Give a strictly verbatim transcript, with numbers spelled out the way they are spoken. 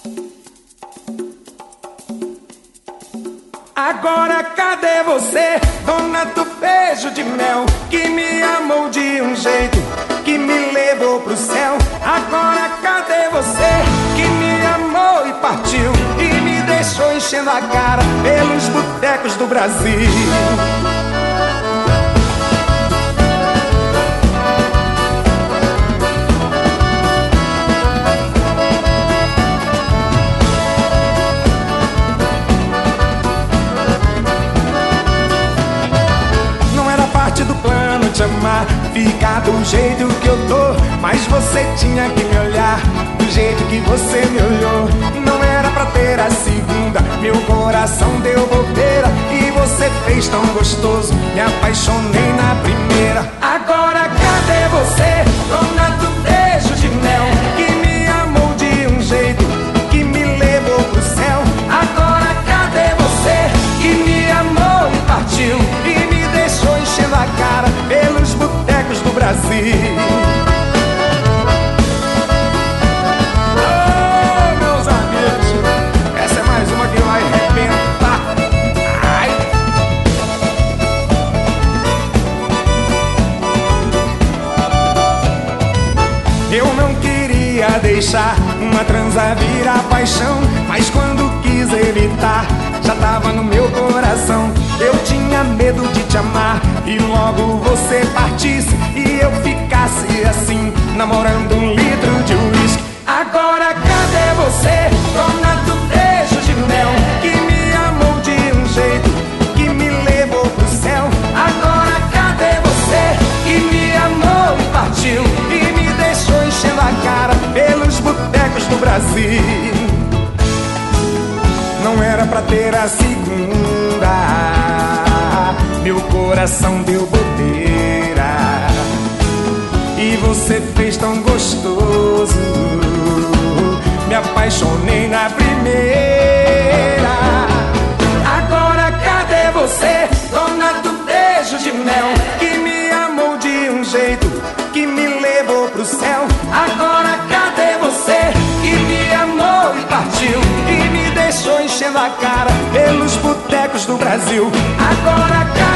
Agora cadê você, dona do beijo de mel, que me amou de um jeito que me levou pro céu? Agora cadê você, que me amou e partiu e me deixou enchendo a cara pelos botecos do Brasil? Te amar, ficar do jeito que eu tô, mas você tinha que me olhar do jeito que você me olhou. Não era pra ter a segunda, meu coração deu bobeira e você fez tão gostoso, me apaixonei na primeira. Agora cadê você, dona do beijo de mel, que me amou de um jeito que me levou pro céu? Agora cadê você, que me amou e partiu e me deixou enchendo a cara pelos botecos do Brasil? Oh, meus amigos, essa é mais uma que vai arrebentar. Ai. Eu não queria deixar uma transa virar paixão, mas quando quis evitar, já tava no meu coração. Eu tinha medo de te amar e logo você partisse e eu ficasse assim, namorando um litro de uísque. Agora cadê você, dona do beijo de mel, que me amou de um jeito que me levou pro céu? Agora cadê você, que me amou e partiu e me deixou enchendo a cara pelos botecos do Brasil? Não era pra ter a segunda, meu coração deu bobeira e você fez tão gostoso, me apaixonei na primeira. Agora cadê você, dona do beijo de mel, que me amou de um jeito que me levou pro céu? Agora cadê você, que me amou e partiu e me deixou enchendo a cara pelos botecos do Brasil? Agora cadê